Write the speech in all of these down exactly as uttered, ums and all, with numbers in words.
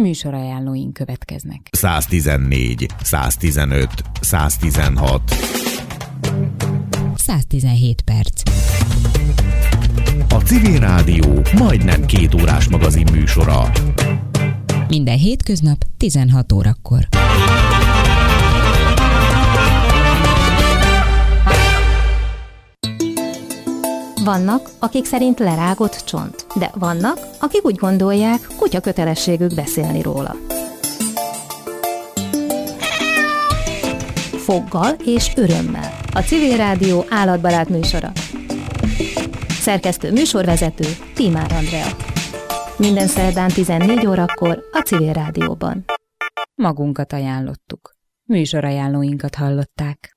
Műsorajánlóink következnek. száztizennégy, száztizenöt, száztizenhat. száztizenhét perc. A Civil Rádió majdnem két órás magazin műsora. Minden hétköznap tizenhat órakor. Vannak, akik szerint lerágott csont, de vannak, akik úgy gondolják, kutya kötelességük beszélni róla. Foggal és örömmel. A Civil Rádió állatbarát műsora. Szerkesztő műsorvezető Tímár Andrea. Minden szerdán tizennégy órakor a Civil Rádióban. Magunkat ajánlottuk. Műsorajánlóinkat hallották.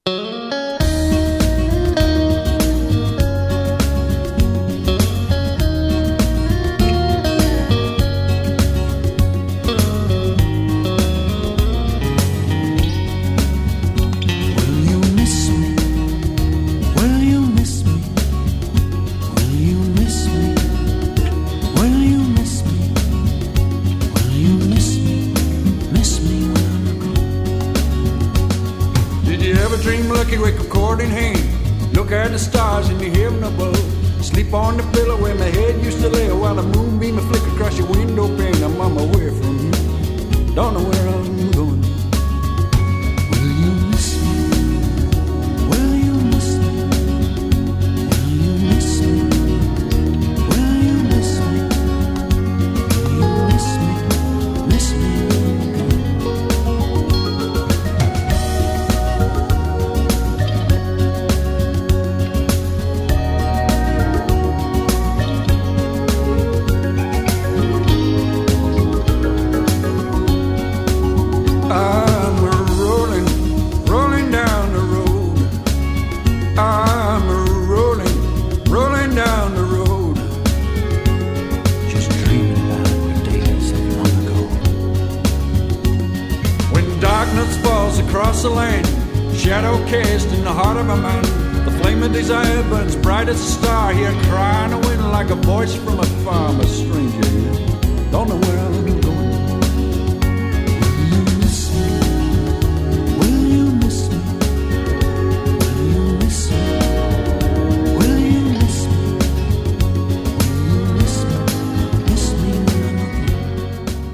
Dream lucky with a cord in hand. Look at the stars in the heaven above. Sleep on the pillow where my head used to lay, while the moonbeam will flicker across your window pane. I'm on my way from you. Don't know where I'm going. Will you miss me? Will you miss me? Will you miss me? Will you miss me? Will you miss me? Miss me? Across the land, shadow cast in the heart of my mind. The flame of desire burns bright as a star. Here crying the wind like a voice from afar, I'm a stranger here.